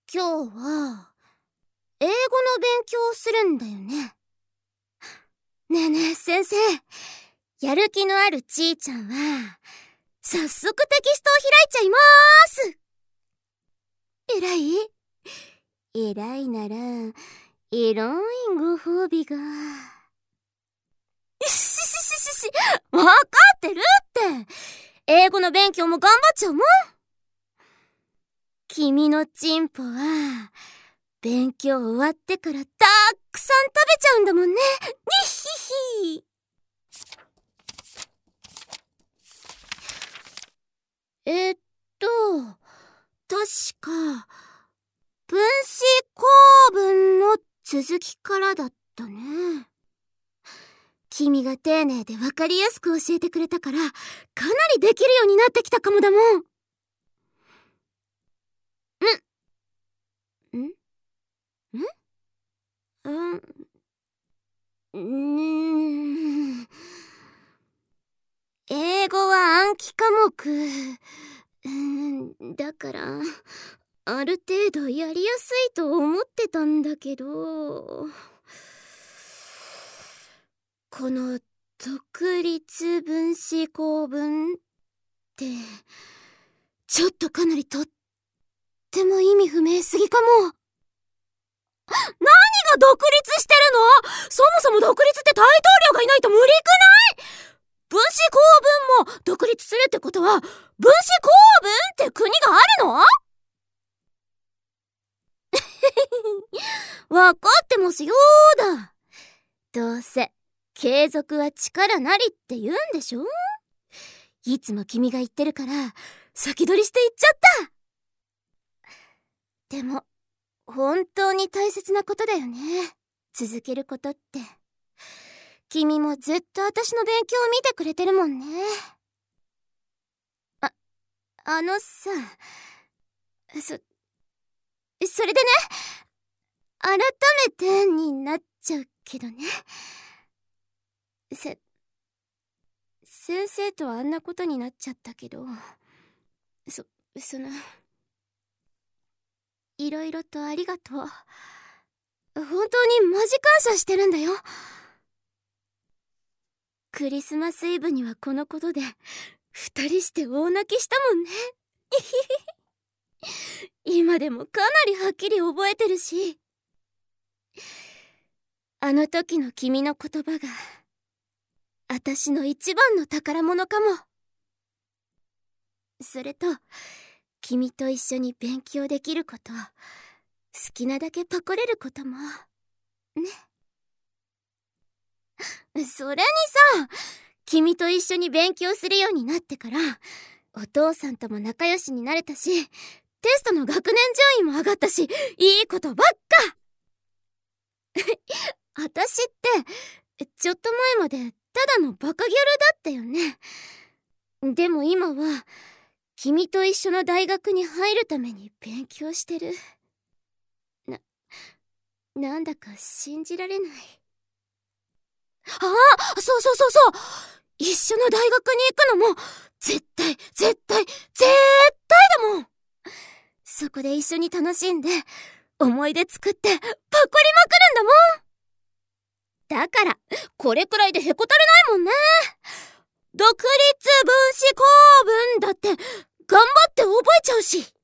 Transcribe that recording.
今日は英語の勉強をするんだよね。ねえねえ先生、やる気のあるちーちゃんは早速テキストを開いちゃいまーす。偉い？偉いならいろんご褒美が。わかってるって。英語の勉強も頑張っちゃうもん。君のチンポは勉強終わってからたくさん食べちゃうんだもんね。にひひ。確か分子構文の続きからだったね。君が丁寧でわかりやすく教えてくれたから、かなりできるようになってきたかもだもん。英語は暗記科目。だから、ある程度やりやすいと思ってたんだけど、この独立分子構文って、ちょっとかなりとっても意味不明すぎかも。何が独立してるの？そもそも独立って大統領がいないと無理くない？分子構文も独立するってことは、分子構文って国があるの？わかってますよーだ。どうせ継続は力なりって言うんでしょ？いつも君が言ってるから先取りして言っちゃった。でも本当に大切なことだよね、続けることって。君もずっと私の勉強を見てくれてるもんね。あのさ、それでね、改めてになっちゃうけどね。先生とはあんなことになっちゃったけど、いろいろとありがとう。本当にマジ感謝してるんだよ。クリスマスイブにはこのことで二人して大泣きしたもんね。今でもかなりはっきり覚えてるし、あの時の君の言葉が私の一番の宝物かも。それと君と一緒に勉強できること、好きなだけパコれることもね。それにさ、君と一緒に勉強するようになってからお父さんとも仲良しになれたし、テストの学年順位も上がったし、いいことばっか。私ってちょっと前までただのバカギャルだったよね。でも今は君と一緒の大学に入るために勉強してる。なんだか信じられない。そう、一緒の大学に行くのも絶対だもん。そこで一緒に楽しんで思い出作ってパクりまくるんだもん。だからこれくらいでへこたれないもんね。独立分子構文だって頑張って覚えちゃうし。